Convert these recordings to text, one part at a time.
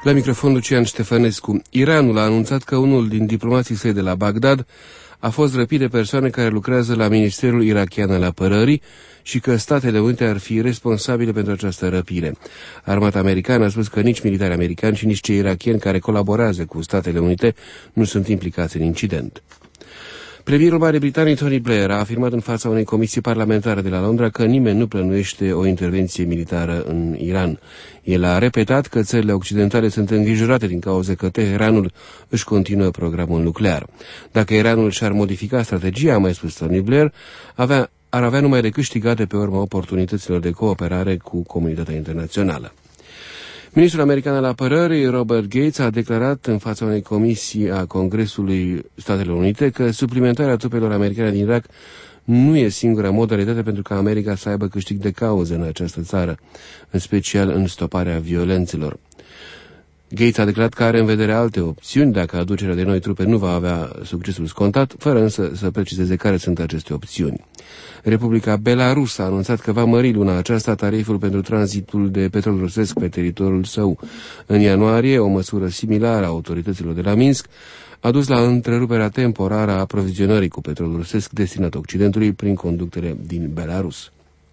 La microfon Lucian Ștefănescu. Iranul a anunțat că unul din diplomații săi de la Bagdad a fost răpit de persoane care lucrează la Ministerul Irakian al Apărării și că Statele Unite ar fi responsabile pentru această răpire. Armata americană a spus că nici militari americani și nici cei irakieni care colaborează cu Statele Unite nu sunt implicați în incident. Premierul Marii Britanii Tony Blair a afirmat în fața unei comisii parlamentare de la Londra că nimeni nu plănuiește o intervenție militară în Iran. El a repetat că țările occidentale sunt îngrijorate din cauza că Teheranul își continuă programul nuclear. Dacă Iranul și-ar modifica strategia, a mai spus Tony Blair, ar avea numai de câștigat de pe urma oportunităților de cooperare cu comunitatea internațională. Ministrul american al apărării, Robert Gates, a declarat în fața unei comisii a Congresului Statelor Unite că suplimentarea trupelor americane din Irak nu e singura modalitate pentru ca America să aibă câștig de cauză în această țară, în special în stoparea violențelor. Gates a declarat că are în vedere alte opțiuni dacă aducerea de noi trupe nu va avea succesul scontat, fără însă să precizeze care sunt aceste opțiuni. Republica Belarus a anunțat că va mări luna aceasta tariful pentru tranzitul de petrol rusesc pe teritoriul său. În ianuarie, o măsură similară a autorităților de la Minsk a dus la întreruperea temporară a aprovizionării cu petrol rusesc destinat Occidentului prin conductele din Belarus.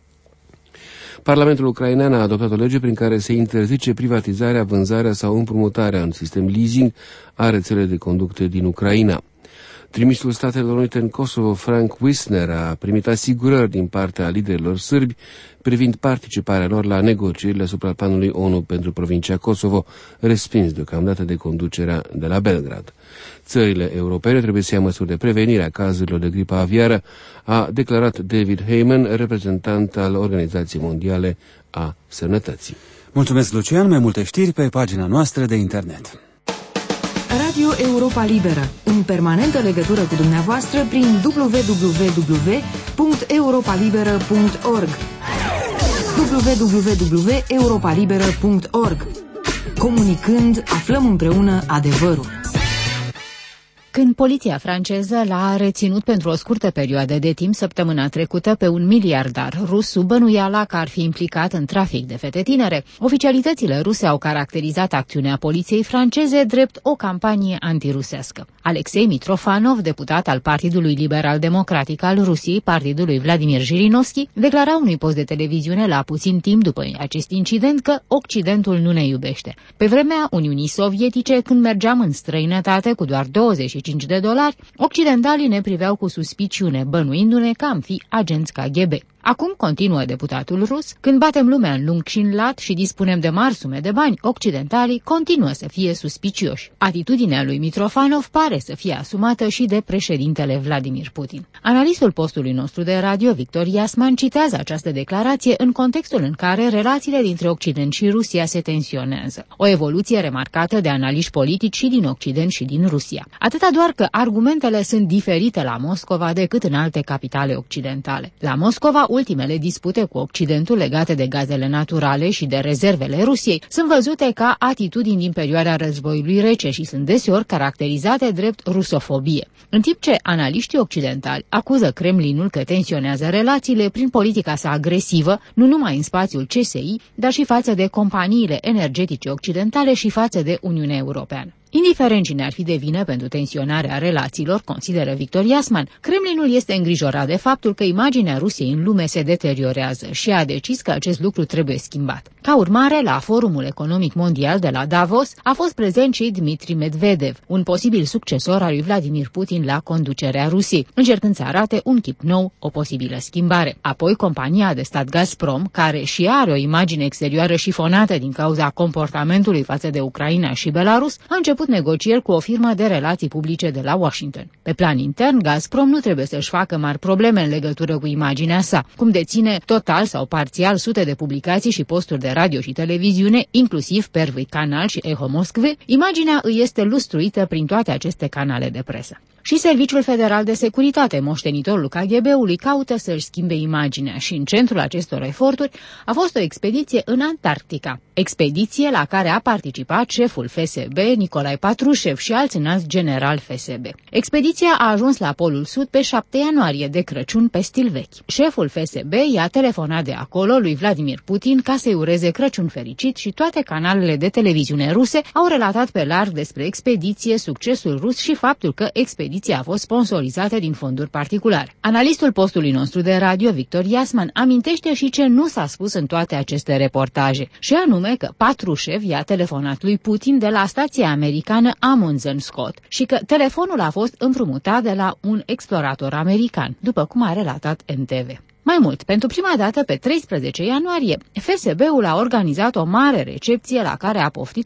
Parlamentul ucrainean a adoptat o lege prin care se interzice privatizarea, vânzarea sau împrumutarea în sistem leasing a rețelei de conducte din Ucraina. Trimisul Statelor Unite în Kosovo, Frank Wisner, a primit asigurări din partea liderilor sârbi privind participarea lor la negocierile asupra planului ONU pentru provincia Kosovo, respins deocamdată de conducerea de la Belgrad. Țările europene trebuie să ia măsuri de prevenire a cazurilor de gripă aviară, a declarat David Heyman, reprezentant al Organizației Mondiale a Sănătății. Mulțumesc, Lucian. Mai multe știri pe pagina noastră de internet. Radio Europa Liberă, în permanentă legătură cu dumneavoastră prin www.europalibera.org www.europalibera.org. Comunicând, aflăm împreună adevărul. Când poliția franceză l-a reținut pentru o scurtă perioadă de timp săptămâna trecută pe un miliardar rus sub bănuiala că ar fi implicat în trafic de fete tinere, oficialitățile ruse au caracterizat acțiunea poliției franceze drept o campanie antirusească. Alexei Mitrofanov, deputat al Partidului Liberal Democratic al Rusiei, partidului Vladimir Jirinovski, declara unui post de televiziune la puțin timp după acest incident că Occidentul nu ne iubește. Pe vremea Uniunii Sovietice, când mergeam în străinătate cu doar $25, occidentalii ne priveau cu suspiciune, bănuindu-ne că am fi agenți KGB. Acum, continuă deputatul rus, când batem lumea în lung și în lat și dispunem de mari sume de bani, occidentalii continuă să fie suspicioși. Atitudinea lui Mitrofanov pare să fie asumată și de președintele Vladimir Putin. Analistul postului nostru de radio, Victor Iasman, citează această declarație în contextul în care relațiile dintre Occident și Rusia se tensionează. O evoluție remarcată de analiști politici și din Occident și din Rusia. Atâta doar că argumentele sunt diferite la Moscova decât în alte capitale occidentale. La Moscova, ultimele dispute cu Occidentul legate de gazele naturale și de rezervele Rusiei sunt văzute ca atitudini din perioada războiului rece și sunt deseori caracterizate drept rusofobie. În timp ce analiștii occidentali acuză Kremlinul că tensionează relațiile prin politica sa agresivă, nu numai în spațiul CSI, dar și față de companiile energetice occidentale și față de Uniunea Europeană. Indiferent cine ar fi de vină pentru tensionarea relațiilor, consideră Victor Iasman, Kremlinul este îngrijorat de faptul că imaginea Rusiei în lume se deteriorează și a decis că acest lucru trebuie schimbat. Ca urmare, la Forumul Economic Mondial de la Davos a fost prezent și Dmitri Medvedev, un posibil succesor al lui Vladimir Putin la conducerea Rusiei, încercând să arate un chip nou, o posibilă schimbare. Apoi, compania de stat Gazprom, care și are o imagine exterioară șifonată din cauza comportamentului față de Ucraina și Belarus, a început negocieri cu o firmă de relații publice de la Washington. Pe plan intern, Gazprom nu trebuie să-și facă mari probleme în legătură cu imaginea sa, cum deține total sau parțial sute de publicații și posturi de radio și televiziune, inclusiv Первый Canal și Echo Moskve, imaginea îi este lustruită prin toate aceste canale de presă. Și Serviciul Federal de Securitate, moștenitorul KGB-ului, caută să-și schimbe imaginea și în centrul acestor eforturi a fost o expediție în Antarctica. Expediție la care a participat șeful FSB, Nicolae Patrușev, și alți înalți generali FSB. Expediția a ajuns la Polul Sud pe 7 ianuarie, de Crăciun pe stil vechi. Șeful FSB i-a telefonat de acolo lui Vladimir Putin ca să-i ureze Crăciun fericit și toate canalele de televiziune ruse au relatat pe larg despre expediție, succesul rus și faptul că expediția a fost sponsorizată din fonduri particulare. Analistul postului nostru de radio, Victor Yasman, amintește și ce nu s-a spus în toate aceste reportaje, și anume că Patrușev i-a telefonat lui Putin de la stația americană Amundsen Scott și că telefonul a fost împrumutat de la un explorator american, după cum a relatat NTV. Mai mult, pentru prima dată, pe 13 ianuarie, FSB-ul a organizat o mare recepție la care a poftit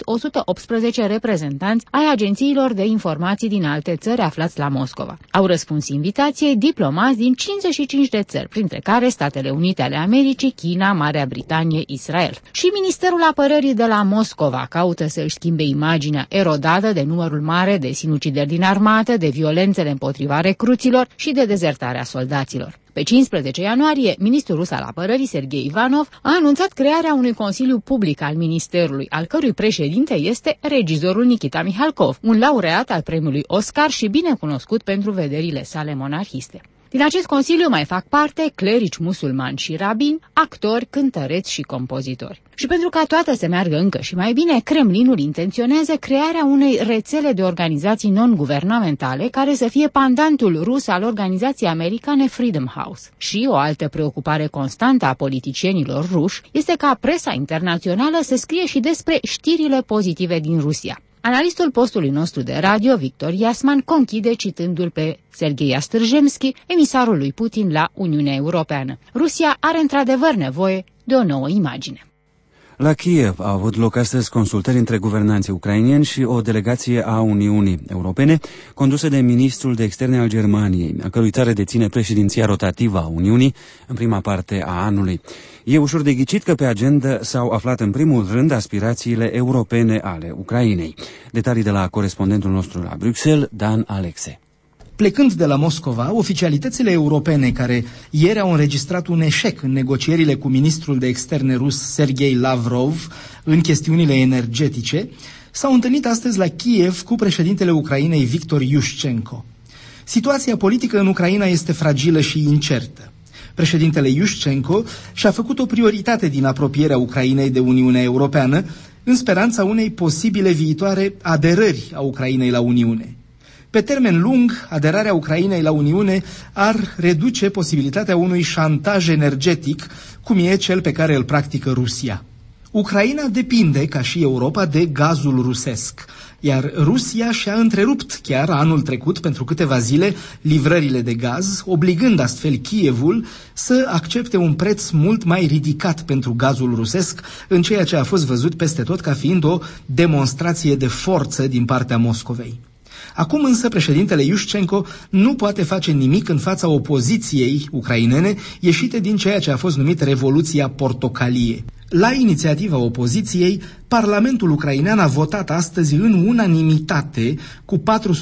118 reprezentanți ai agențiilor de informații din alte țări aflați la Moscova. Au răspuns invitației diplomați din 55 de țări, printre care Statele Unite ale Americii, China, Marea Britanie, Israel. Și Ministerul Apărării de la Moscova caută să își schimbe imaginea erodată de numărul mare de sinucideri din armată, de violențele împotriva recruților și de dezertarea soldaților. Pe 15 ianuarie, ministrul rus al apărării, Sergei Ivanov, a anunțat crearea unui consiliu public al ministerului, al cărui președinte este regizorul Nikita Mihalkov, un laureat al premiului Oscar și bine cunoscut pentru vederile sale monarhiste. Din acest consiliu mai fac parte clerici musulmani și rabini, actori, cântăreți și compozitori. Și pentru ca toate să meargă încă și mai bine, Kremlinul intenționează crearea unei rețele de organizații non-guvernamentale care să fie pandantul rus al organizației americane Freedom House. Și o altă preocupare constantă a politicienilor ruși este ca presa internațională să scrie și despre știrile pozitive din Rusia. Analistul postului nostru de radio, Victor Yasman, conchide citându-l pe Sergei Astârjemski, emisarul lui Putin la Uniunea Europeană. Rusia are într-adevăr nevoie de o nouă imagine. La Kiev au avut loc astăzi consultări între guvernanții ucraineni și o delegație a Uniunii Europene, condusă de ministrul de externe al Germaniei, a cărui țară deține președinția rotativă a Uniunii în prima parte a anului. E ușor de ghicit că pe agenda s-au aflat în primul rând aspirațiile europene ale Ucrainei. Detalii de la corespondentul nostru la Bruxelles, Dan Alexe. Plecând de la Moscova, oficialitățile europene, care ieri au înregistrat un eșec în negocierile cu ministrul de externe rus Sergei Lavrov în chestiunile energetice, s-au întâlnit astăzi la Kiev cu președintele Ucrainei Victor Yushchenko. Situația politică în Ucraina este fragilă și incertă. Președintele Yushchenko și-a făcut o prioritate din apropierea Ucrainei de Uniunea Europeană, în speranța unei posibile viitoare aderări a Ucrainei la Uniune. Pe termen lung, aderarea Ucrainei la Uniune ar reduce posibilitatea unui șantaj energetic, cum e cel pe care îl practică Rusia. Ucraina depinde, ca și Europa, de gazul rusesc, iar Rusia și-a întrerupt chiar anul trecut, pentru câteva zile, livrările de gaz, obligând astfel Kievul să accepte un preț mult mai ridicat pentru gazul rusesc, în ceea ce a fost văzut peste tot ca fiind o demonstrație de forță din partea Moscovei. Acum însă președintele Yushchenko nu poate face nimic în fața opoziției ucrainene ieșite din ceea ce a fost numit Revoluția Portocalie. La inițiativa opoziției, Parlamentul ucrainean a votat astăzi în unanimitate, cu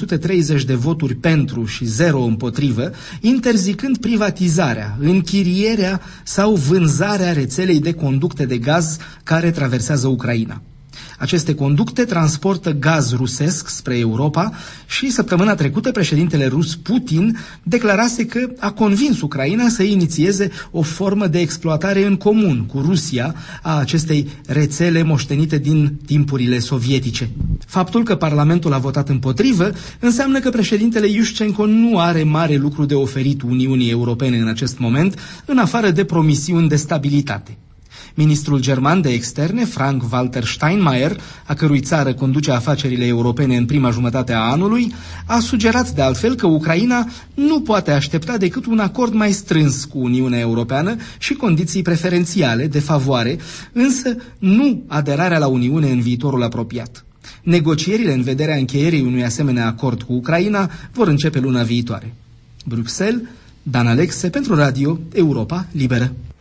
430 de voturi pentru și 0 împotrivă, interzicând privatizarea, închirierea sau vânzarea rețelei de conducte de gaz care traversează Ucraina. Aceste conducte transportă gaz rusesc spre Europa și săptămâna trecută președintele rus Putin declarase că a convins Ucraina să inițieze o formă de exploatare în comun cu Rusia a acestei rețele moștenite din timpurile sovietice. Faptul că Parlamentul a votat împotrivă înseamnă că președintele Yushchenko nu are mare lucru de oferit Uniunii Europene în acest moment, în afară de promisiuni de stabilitate. Ministrul german de externe, Frank-Walter Steinmeier, a cărui țară conduce afacerile europene în prima jumătate a anului, a sugerat de altfel că Ucraina nu poate aștepta decât un acord mai strâns cu Uniunea Europeană și condiții preferențiale de favoare, însă nu aderarea la Uniune în viitorul apropiat. Negocierile în vederea încheierii unui asemenea acord cu Ucraina vor începe luna viitoare. Bruxelles, Dan Alexe pentru Radio Europa Liberă.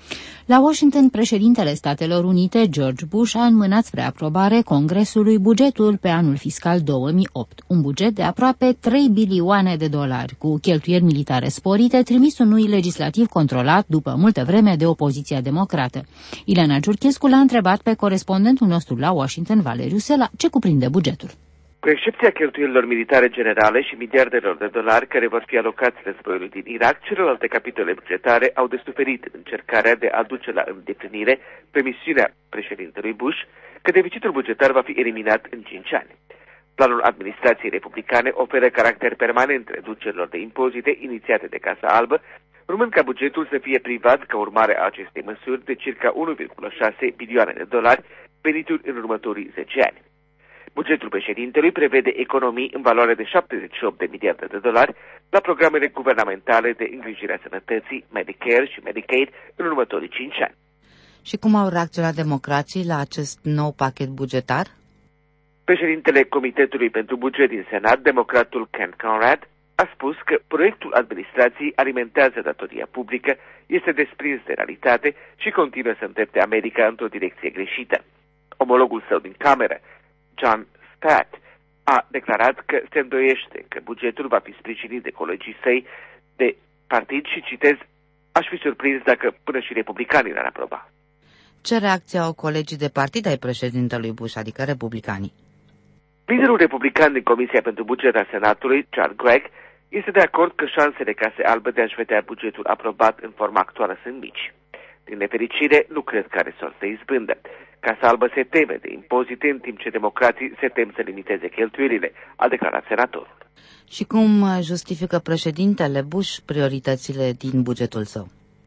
La Washington, președintele Statelor Unite, George Bush, a înmânat spre aprobare Congresului bugetul pe anul fiscal 2008, un buget de aproape 3 bilioane de dolari, cu cheltuieli militare sporite, trimis unui legislativ controlat după multă vreme de opoziția democrată. Ileana Giurchescu l-a întrebat pe corespondentul nostru la Washington, Valeriu Sela, ce cuprinde bugetul. Cu excepția cheltuielilor militare generale și miliardelor de dolari care vor fi alocați războiului din Irak, celelalte capitole bugetare au de suferit în încercarea de a duce la îndeplinire promisiunea președintelui Bush că deficitul bugetar va fi eliminat în 5 ani. Planul administrației republicane oferă caracter permanent reducerilor de impozite inițiate de Casa Albă, urmând ca bugetul să fie privat ca urmare a acestei măsuri de circa 1,6 bilioane de dolari venituri în următorii 10 ani. Bugetul președintelui prevede economii în valoare de 78 de miliarde de dolari la programele guvernamentale de îngrijire a sănătății, Medicare și Medicaid în următorii 5 ani. Și cum au reacționat democrații la acest nou pachet bugetar? Președintele Comitetului pentru Buget din Senat, democratul Ken Conrad, a spus că proiectul administrației alimentează datoria publică, este desprins de realitate și continuă să îndrepte America într-o direcție greșită. Omologul său din cameră, John Stott, a declarat că se îndoiește că bugetul va fi sprijinit de colegii săi de partid și, citez, aș fi surprins dacă până și republicanii l-ar aproba. Ce reacție au colegii de partid ai președintelui Bush, adică republicanii? Liderul republican din Comisia pentru Buget a Senatului, John Gregg, este de acord că șansele Casei Albe de a-și vedea bugetul aprobat în forma actuală sunt mici. Din nefericire, nu cred că are sol să izbândă. Casa Albă se teme de impozite, în timp ce democrații se tem să limiteze cheltuielile, a declarat senatorul. Și cum justifică președintele Bush prioritățile din bugetul său?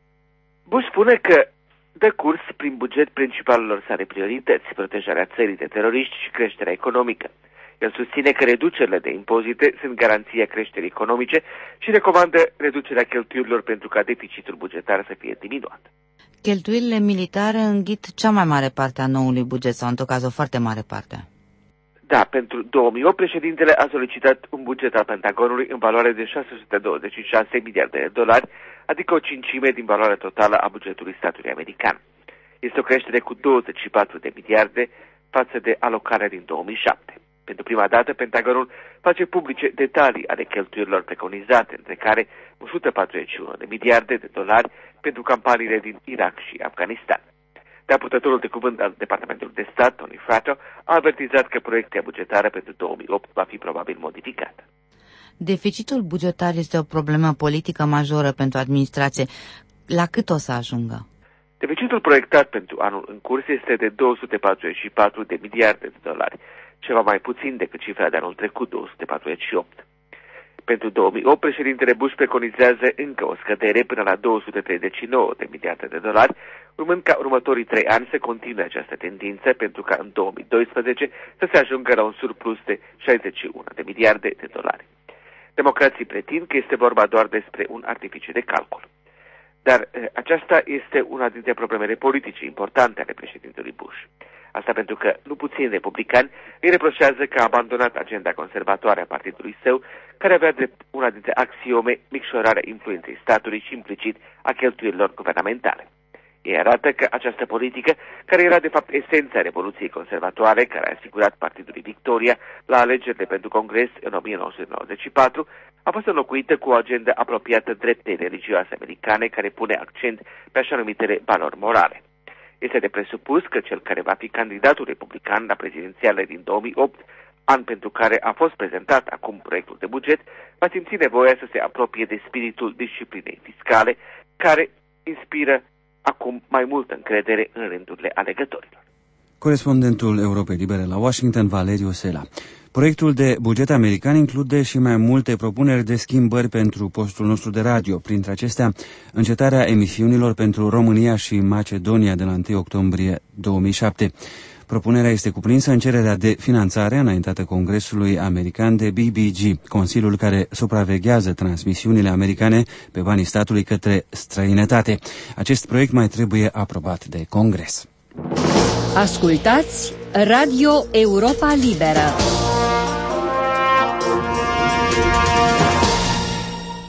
Bush spune că dă curs prin buget principalelor sale priorități, protejarea țării de teroriști și creșterea economică. El susține că reducerile de impozite sunt garanția creșterii economice și recomandă reducerea cheltuielilor pentru ca deficitul bugetar să fie diminuat. Cheltuielile militare înghit cea mai mare parte a noului buget, sau în tot caz o foarte mare parte. Da, pentru 2008 președintele a solicitat un buget al Pentagonului în valoare de 626 miliarde de dolari, adică o cincime din valoarea totală a bugetului statului american. Este o creștere cu 24 de miliarde față de alocarea din 2007. Pentru prima dată, Pentagonul face publice detalii ale cheltuielilor preconizate, între care 141 de miliarde de dolari pentru campaniile din Irak și Afganistan. Dar purtătorul de cuvânt al Departamentului de Stat, Tony Fratto, a avertizat că proiecția bugetară pentru 2008 va fi probabil modificată. Deficitul bugetar este o problemă politică majoră pentru administrație. La cât o să ajungă? Deficitul proiectat pentru anul în curs este de 244 de miliarde de dolari, ceva mai puțin decât cifra de anul trecut, 248. Pentru 2008, președintele Bush preconizează încă o scădere până la 239 de miliarde de dolari, urmând ca următorii 3 ani să continue această tendință, pentru ca în 2012 să se ajungă la un surplus de 61 de miliarde de dolari. Democrații pretind că este vorba doar despre un artificiu de calcul. Dar aceasta este una dintre problemele politice importante ale președintelui Bush. Asta pentru că nu puțini republicani îi reproșează că a abandonat agenda conservatoare a partidului său, care avea de una dintre axiome micșorarea influenței statului și implicit a cheltuielilor guvernamentale. Ei arată că această politică, care era de fapt esența Revoluției Conservatoare, care a asigurat partidului victoria la alegerile pentru Congres în 1994, a fost înlocuită cu o agendă apropiată dreptei religioase americane, care pune accent pe așa numitele valori morale. Este de presupus că cel care va fi candidatul republican la prezidențiale din 2008, an pentru care a fost prezentat acum proiectul de buget, va simți nevoia să se apropie de spiritul disciplinei fiscale, care inspiră acum mai multă încredere în rândurile alegătorilor. Corespondentul Europei Libere la Washington, Valeriu Sela. Proiectul de buget american include și mai multe propuneri de schimbări pentru postul nostru de radio, printre acestea încetarea emisiunilor pentru România și Macedonia de la 1 octombrie 2007. Propunerea este cuprinsă în cererea de finanțare înaintată Congresului American de BBG, consiliul care supraveghează transmisiunile americane pe banii statului către străinătate. Acest proiect mai trebuie aprobat de Congres. Ascultați Radio Europa Liberă.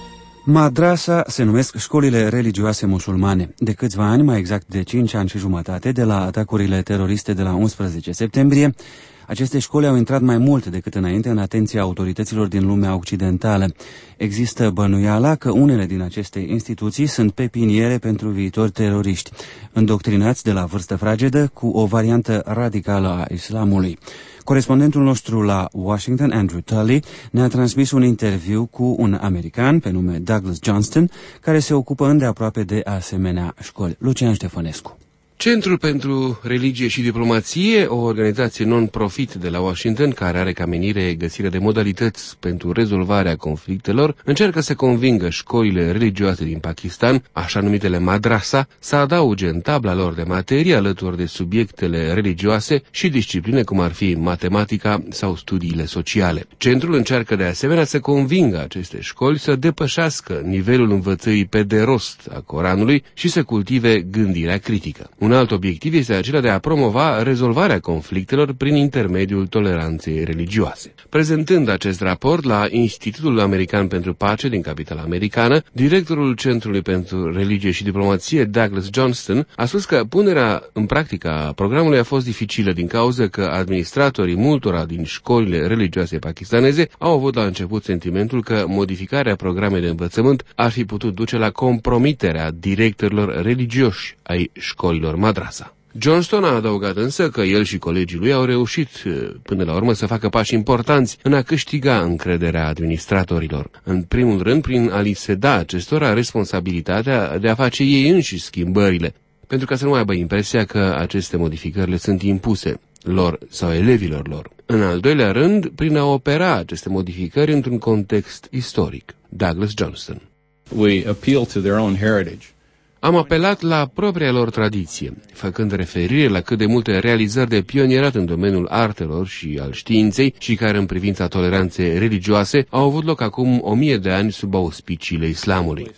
Madrasa se numesc școlile religioase musulmane. De câțiva ani, mai exact de 5 ani și jumătate, de la atacurile teroriste de la 11 septembrie, aceste școli au intrat mai mult decât înainte în atenția autorităților din lumea occidentală. Există bănuiala că unele din aceste instituții sunt pepiniere pentru viitori teroriști, îndoctrinați de la vârstă fragedă cu o variantă radicală a islamului. Corespondentul nostru la Washington, Andrew Tully, ne-a transmis un interviu cu un american pe nume Douglas Johnston, care se ocupă îndeaproape de asemenea școli. Lucian Ștefănescu. Centrul pentru Religie și Diplomație, o organizație non-profit de la Washington, care are ca menire găsirea de modalități pentru rezolvarea conflictelor, încearcă să convingă școlile religioase din Pakistan, așa numitele madrasa, să adauge în tabla lor de materie, alături de subiectele religioase și discipline cum ar fi matematica sau studiile sociale. Centrul încearcă de asemenea să convingă aceste școli să depășească nivelul învățării pe de rost a Coranului și să cultive gândirea critică. Un alt obiectiv este acela de a promova rezolvarea conflictelor prin intermediul toleranței religioase. Prezentând acest raport la Institutul American pentru Pace din capitala americană, directorul Centrului pentru Religie și Diplomație, Douglas Johnston, a spus că punerea în practică a programului a fost dificilă din cauza că administratorii multora din școlile religioase pakistaneze au avut la început sentimentul că modificarea programei de învățământ ar fi putut duce la compromiterea directorilor religioși ai școlilor madrasa. Johnston a adăugat însă că el și colegii lui au reușit până la urmă să facă pași importanți în a câștiga încrederea administratorilor. În primul rând, prin a li se da acestora responsabilitatea de a face ei înșiși schimbările, pentru ca să nu aibă impresia că aceste modificări le sunt impuse lor sau elevilor lor. În al doilea rând, prin a opera aceste modificări într-un context istoric. Douglas Johnston. We appeal to their own heritage. Am apelat la propria lor tradiție, făcând referire la cât de multe realizări de pionierat în domeniul artelor și al științei și care în privința toleranței religioase au avut loc acum 1000 de ani sub auspiciile islamului.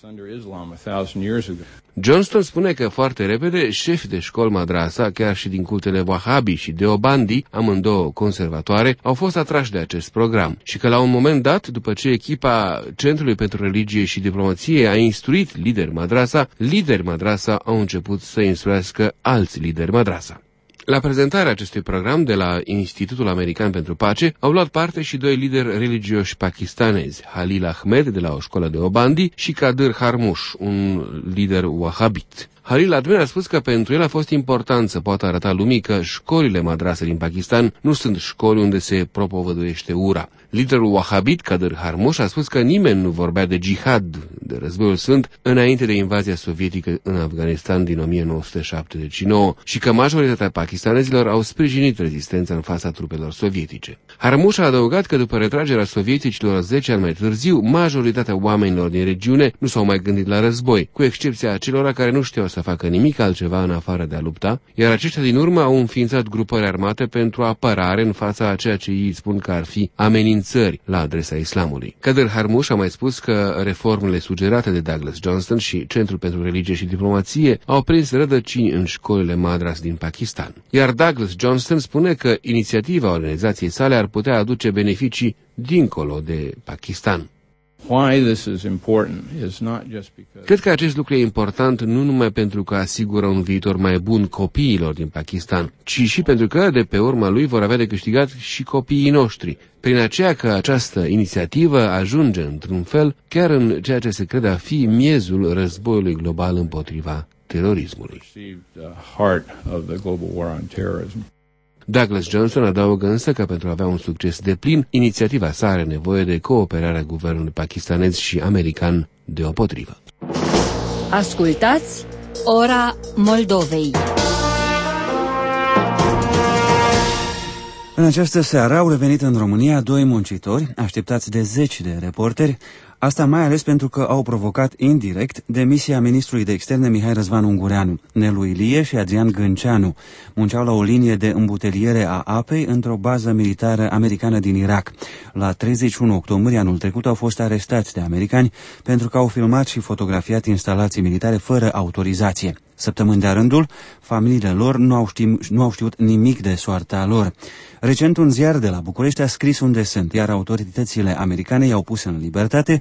Johnston spune că foarte repede șefi de școli madrasa, chiar și din cultele Wahhabi și Deobandi, amândouă conservatoare, au fost atrași de acest program și că la un moment dat, după ce echipa Centrului pentru Religie și Diplomație a instruit lideri madrasa au început să instruiască alți lideri madrasa. La prezentarea acestui program de la Institutul American pentru Pace au luat parte și 2 lideri religioși pakistanezi, Halil Ahmed de la o școală de Obandi și Kadir Harmush, un lider wahhabit. Halil Ahmed a spus că pentru el a fost important să poată arăta lumii că școlile madrase din Pakistan nu sunt școli unde se propovăduiește ura. Liderul wahhabit, Kadir Harmush, a spus că nimeni nu vorbea de jihad, de războiul sfânt, înainte de invazia sovietică în Afganistan din 1979 și că majoritatea pakistanezilor au sprijinit rezistența în fața trupelor sovietice. Harmush a adăugat că după retragerea sovieticilor 10 ani mai târziu, majoritatea oamenilor din regiune nu s-au mai gândit la război, cu excepția acelora care nu știau să facă nimic altceva în afară de a lupta, iar aceștia din urmă au înființat grupări armate pentru apărare în fața a ceea ce ei spun că ar fi amenințări la adresa islamului. Kadir Harmush a mai spus că reformele sugerate de Douglas Johnston și Centrul pentru Religie și Diplomație au prins rădăcini în școlile madras din Pakistan. Iar Douglas Johnston spune că inițiativa organizației sale ar putea aduce beneficii dincolo de Pakistan. Cred că acest lucru e important nu numai pentru că asigură un viitor mai bun copiilor din Pakistan, ci și pentru că de pe urma lui vor avea de câștigat și copiii noștri, prin aceea că această inițiativă ajunge într-un fel chiar în ceea ce se crede a fi miezul războiului global împotriva terorismului. Douglas Johnston adaugă însă că pentru a avea un succes deplin, inițiativa sa are nevoie de cooperarea guvernului pakistanez și american deopotrivă. Ascultați Ora Moldovei. În această seară au revenit în România 2 muncitori, așteptați de 10 de reporteri, asta mai ales pentru că au provocat indirect demisia ministrului de externe Mihai Răzvan Ungureanu. Nelu Ilie și Adrian Gânceanu munceau la o linie de îmbuteliere a apei într-o bază militară americană din Irak. La 31 octombrie anul trecut au fost arestați de americani pentru că au filmat și fotografiat instalații militare fără autorizație. Săptămâni de-a rândul, familiile lor nu au știut nimic de soarta lor. Recent, un ziar de la București a scris unde sunt, iar autoritățile americane i-au pus în libertate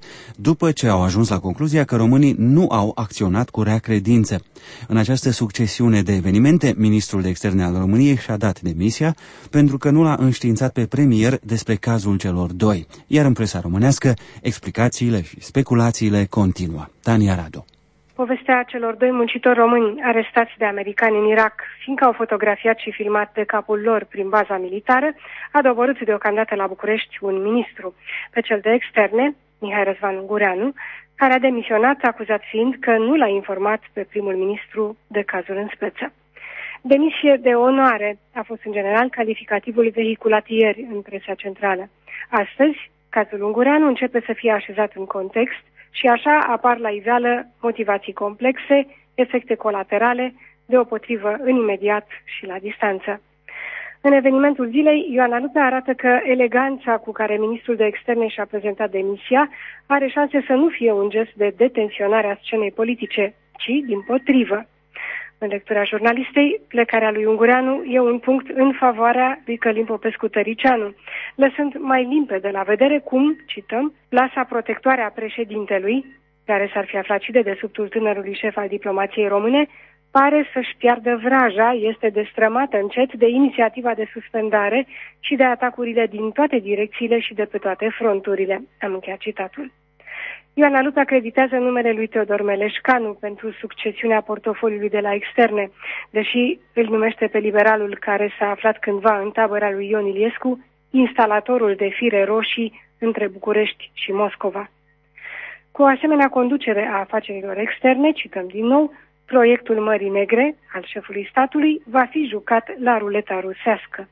după ce au ajuns la concluzia că românii nu au acționat cu rea credință. În această succesiune de evenimente, ministrul de externe al României și-a dat demisia pentru că nu l-a înștiințat pe premier despre cazul celor doi, iar în presa românească explicațiile și speculațiile continuă. Tania Radu. Povestea celor doi muncitori români arestați de americani în Irak, fiindcă au fotografiat și filmat de capul lor prin baza militară, a doborât deocamdată la București un ministru, pe cel de externe, Mihai Răzvan Ungureanu, care a demisionat, acuzat fiind că nu l-a informat pe primul ministru de cazul în speță. Demisie de onoare a fost în general calificativul vehiculat ieri în presa centrală. Astăzi, cazul Ungureanu începe să fie așezat în context și așa apar la iveală motivații complexe, efecte colaterale, deopotrivă în imediat și la distanță. În evenimentul zilei, Ioana Lupe arată că eleganța cu care ministrul de externe și-a prezentat demisia are șanse să nu fie un gest de detenționare a scenei politice, ci dimpotrivă. În lectura jurnalistei, plecarea lui Ungureanu e un punct în favoarea lui Călin Popescu-Tăricianu, lăsând mai limpede la vedere cum, cităm, plasa protectoare a președintelui, care s-ar fi aflat și de dedesubtul tânărului șef al diplomației române, pare să-și piardă vraja, este destrămată încet de inițiativa de suspendare și de atacurile din toate direcțiile și de pe toate fronturile. Am încheiat citatul. Ioana Lupe acreditează numele lui Teodor Meleșcanu pentru succesiunea portofoliului de la externe, deși îl numește pe liberalul care s-a aflat cândva în tabăra lui Ion Iliescu, instalatorul de fire roșii între București și Moscova. Cu o asemenea conducere a afacerilor externe, cităm din nou, proiectul Mării Negre al șefului statului va fi jucat la ruleta rusească.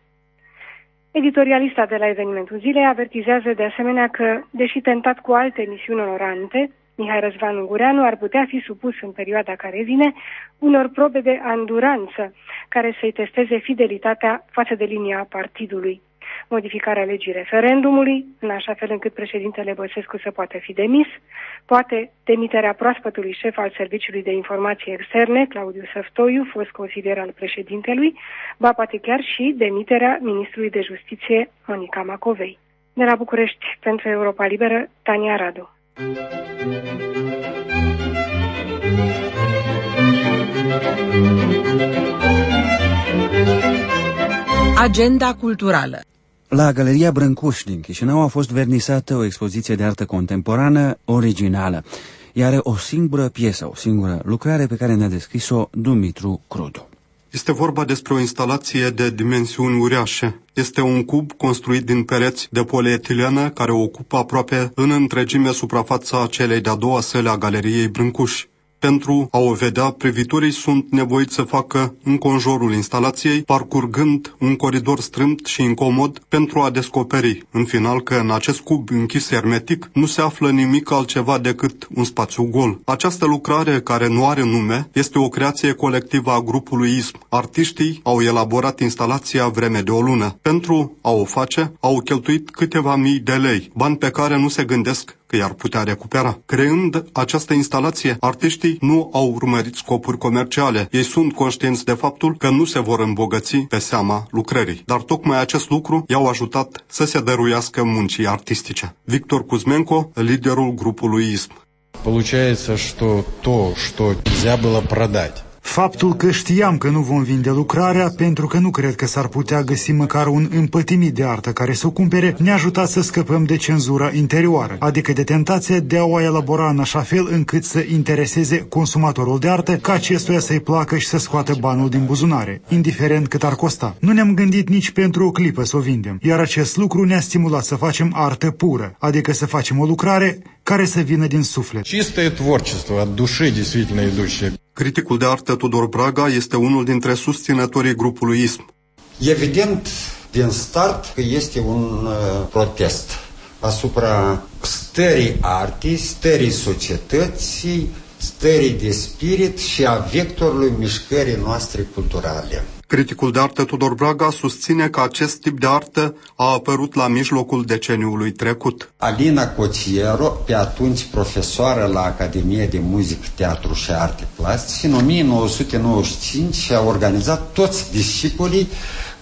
Editorialista de la evenimentul zilei avertizează de asemenea că, deși tentat cu alte misiuni onorante, Mihai Răzvan Ungureanu ar putea fi supus în perioada care vine unor probe de anduranță care să-i testeze fidelitatea față de linia partidului. Modificarea legii referendumului, în așa fel încât președintele Băsescu să poată fi demis, poate demiterea proaspătului șef al Serviciului de Informații Externe, Claudiu Săftoiu, fost consilier al președintelui, ba poate chiar și demiterea ministrului de Justiție, Monica Macovei. De la București, pentru Europa Liberă, Tania Radu. Agenda culturală. La Galeria Brâncuș din Chișinău a fost vernisată o expoziție de artă contemporană originală. Ea are o singură piesă, o singură lucrare pe care ne-a descris-o Dumitru Crudu. Este vorba despre o instalație de dimensiuni uriașe. Este un cub construit din pereți de polietilenă care ocupă aproape în întregime suprafața celei de-a doua săli a Galeriei Brâncuș. Pentru a o vedea, privitorii sunt nevoiți să facă înconjurul instalației, parcurgând un coridor strâmt și incomod pentru a descoperi, în final, că în acest cub închis hermetic nu se află nimic altceva decât un spațiu gol. Această lucrare, care nu are nume, este o creație colectivă a grupului ISM. Artiștii au elaborat instalația vreme de o lună. Pentru a o face, au cheltuit câteva mii de lei, bani pe care nu se gândesc că i-ar putea recupera. Creând această instalație, artiștii nu au urmărit scopuri comerciale. Ei sunt conștienți de faptul că nu se vor îmbogăți pe seama lucrării. Dar tocmai acest lucru i-au ajutat să se dăruiască muncii artistice. Victor Kuzmenko, liderul grupului ISM. Получается, что то, что нельзя было продать. Faptul că știam că nu vom vinde lucrarea, pentru că nu cred că s-ar putea găsi măcar un împătimit de artă care să o cumpere, ne-a ajutat să scăpăm de cenzura interioară, adică de tentația de a o elabora în așa fel încât să intereseze consumatorul de artă, ca acestuia să-i placă și să scoată banul din buzunare, indiferent cât ar costa. Nu ne-am gândit nici pentru o clipă să o vindem, iar acest lucru ne-a stimulat să facem artă pură, adică să facem o lucrare care să vină din suflet. Чистое творчество, от души действительно идущее. Criticul de artă Tudor Braga este unul dintre susținătorii grupului ISM. Evident, din start, că este un protest asupra stării artei, stării societății, stării de spirit și a vectorului mișcării noastre culturale. Criticul de artă Tudor Braga susține că acest tip de artă a apărut la mijlocul deceniului trecut. Alina Cociero, pe atunci profesoară la Academia de Muzică, Teatru și Arte Plastice, în 1995 a organizat toți discipolii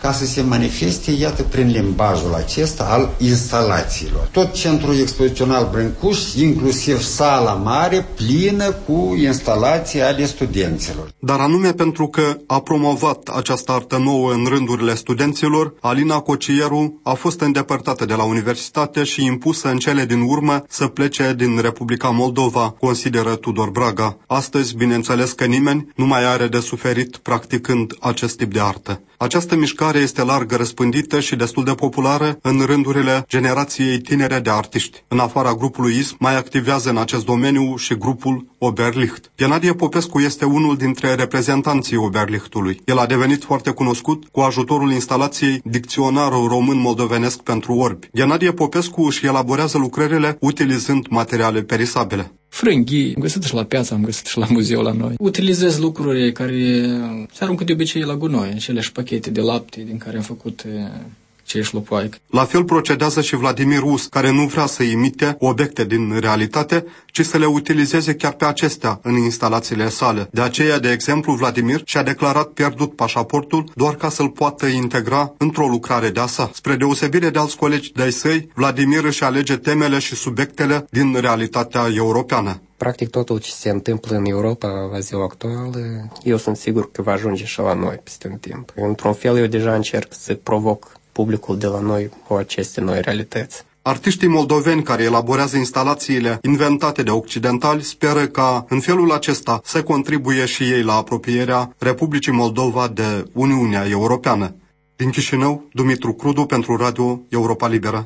ca să se manifeste, iată, prin limbajul acesta al instalațiilor. Tot centrul expozițional Brâncuș, inclusiv sala mare, plină cu instalații ale studenților. Dar anume pentru că a promovat această artă nouă în rândurile studenților, Alina Cocieru a fost îndepărtată de la universitate și impusă în cele din urmă să plece din Republica Moldova, consideră Tudor Braga. Astăzi, bineînțeles că nimeni nu mai are de suferit practicând acest tip de artă. Această mișcare este larg răspândită și destul de populară în rândurile generației tinere de artiști. În afara grupului ISM mai activează în acest domeniu și grupul Oberlicht. Ghenadie Popescu este unul dintre reprezentanții Oberlichtului. El a devenit foarte cunoscut cu ajutorul instalației Dicționarul Român-Moldovenesc pentru Orbi. Ghenadie Popescu își elaborează lucrările utilizând materiale perisabile. Frânghii, am găsit și la piață, am găsit și la muzeu la noi. Utilizez lucruri care se aruncă de obicei la gunoi, aceleși pachete de lapte din care am făcut șlopoaică. La fel procedează și Vladimir Us, care nu vrea să imite obiecte din realitate, ci să le utilizeze chiar pe acestea în instalațiile sale. De aceea, de exemplu, Vladimir și-a declarat pierdut pașaportul doar ca să-l poată integra într-o lucrare de-a sa. Spre deosebire de alți colegi de-ai săi, Vladimir își alege temele și subiectele din realitatea europeană. Practic totul ce se întâmplă în Europa la ziua actuală, eu sunt sigur că va ajunge și la noi peste un timp. Într-un fel, eu deja încerc să provoc publicul de la noi cu aceste noi realități. Artiștii moldoveni care elaborează instalațiile inventate de occidentali speră ca în felul acesta să contribuie și ei la apropierea Republicii Moldova de Uniunea Europeană. Din Chișinău, Dumitru Crudu pentru Radio Europa Liberă.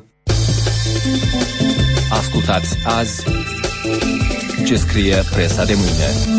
Ascultați azi ce scrie presa de mâine.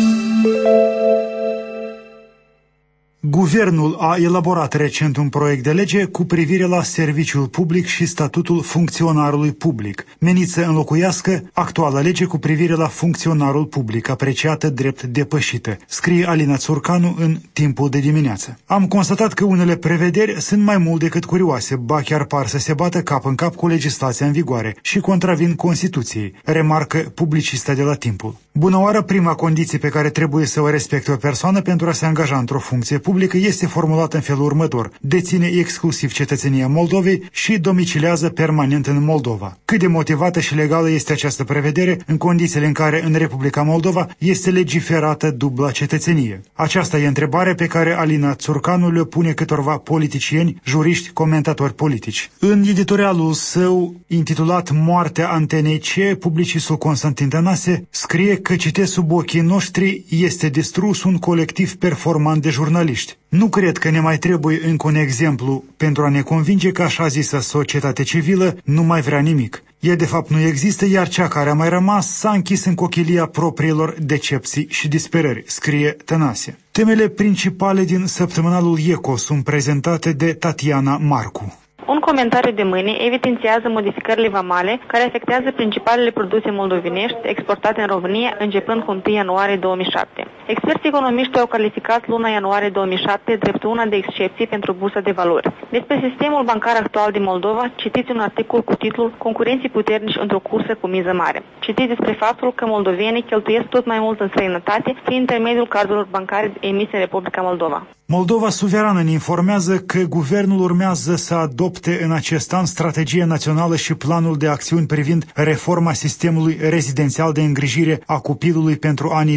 Guvernul a elaborat recent un proiect de lege cu privire la serviciul public și statutul funcționarului public, menit să înlocuiască actuala lege cu privire la funcționarul public, apreciată drept depășită, scrie Alina Țurcanu în Timpul de dimineață. Am constatat că unele prevederi sunt mai mult decât curioase, ba chiar par să se bată cap în cap cu legislația în vigoare și contravin Constituției, remarcă publicista de la Timpul. Bună oară, prima condiție pe care trebuie să o respecte o persoană pentru a se angaja într-o funcție publică este formulată în felul următor: deține exclusiv cetățenia Moldovei și domiciliază permanent în Moldova. Cât de motivată și legală este această prevedere în condițiile în care în Republica Moldova este legiferată dubla cetățenie? Aceasta e întrebarea pe care Alina Țurcanu le pune câtorva politicieni, juriști, comentatori politici. În editorialul său intitulat Moartea Antenei C, publicistul Constantin Tănase scrie că, citesc, sub ochii noștri este distrus un colectiv performant de jurnaliști. Nu cred că ne mai trebuie încă un exemplu pentru a ne convinge că așa zisă societate civilă nu mai vrea nimic. Ea de fapt nu există, iar cea care a mai rămas s-a închis în cochilia propriilor decepții și disperări, scrie Tănase. Temele principale din săptămânalul ECO sunt prezentate de Tatiana Marcu. Un comentariu de mâine evidențiază modificările vamale care afectează principalele produse moldovenești exportate în România începând cu 1 ianuarie 2007. Experții economiști au calificat luna ianuarie 2007 drept una de excepții pentru bursa de valori. Despre sistemul bancar actual din Moldova, citiți un articol cu titlul Concurenții puternici într-o cursă cu miză mare. Citiți despre faptul că moldovenii cheltuiesc tot mai mult în străinătate prin intermediul cardurilor bancare emise în Republica Moldova. Moldova Suverană ne informează că guvernul urmează să adopte în acest an strategia națională și planul de acțiuni privind reforma sistemului rezidențial de îngrijire a copilului pentru anii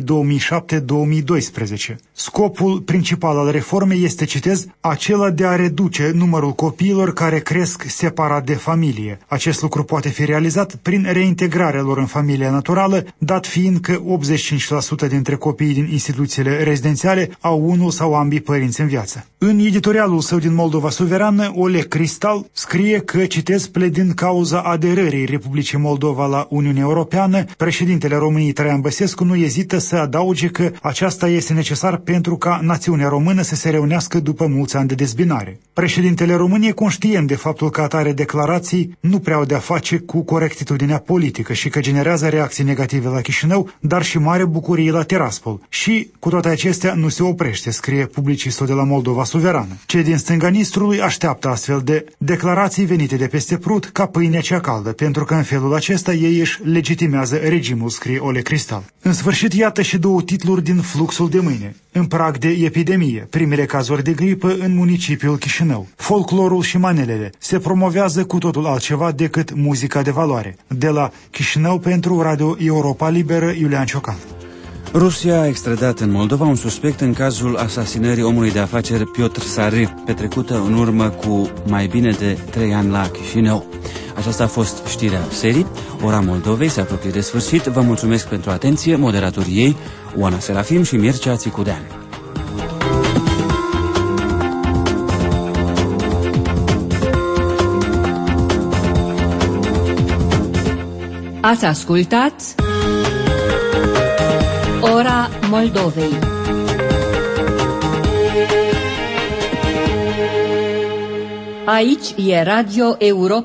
2007-2012. Scopul principal al reformei este, citez, acela de a reduce numărul copiilor care cresc separat de familie. Acest lucru poate fi realizat prin reintegrarea lor în familia naturală, dat fiind că 85% dintre copiii din instituțiile rezidențiale au unul sau ambii părinți în viață. În editorialul său din Moldova Suverană, Oleg Cristal scrie că, citez, pledând cauza aderării Republicii Moldova la Uniunea Europeană, președintele României Traian Băsescu nu ezită să adauge că aceasta este necesar pentru ca națiunea română să se reunească după mulți ani de dezbinare. Președintele României e conștient de faptul că atare declarații nu prea au de-a face cu corectitudinea politică și că generează reacții negative la Chișinău, dar și mare bucurie la Tiraspol. Și, cu toate acestea, nu se oprește, scrie publicistul scris-o de la Moldova suverană. Cei din stânga Nistrului așteaptă astfel de declarații venite de peste Prut ca pâinea cea caldă, pentru că în felul acesta ei își legitimează regimul, scrie Ole Cristal. În sfârșit, iată și două titluri din Fluxul de mâine. În prag de epidemie, primele cazuri de gripă în municipiul Chișinău. Folclorul și manelele se promovează cu totul altceva decât muzica de valoare. De la Chișinău pentru Radio Europa Liberă, Iulian Ciocan. Rusia a extradat în Moldova un suspect în cazul asasinării omului de afaceri Piotr Sary, petrecută în urmă cu mai bine de 3 ani la Chișinău. Aceasta a fost știrea serii. Ora Moldovei se apropie de sfârșit. Vă mulțumesc pentru atenție. Moderatorii ei, Oana Serafim și Mircea Țicudean. Ați ascultat Ora Moldovei. Aici e Radio Europa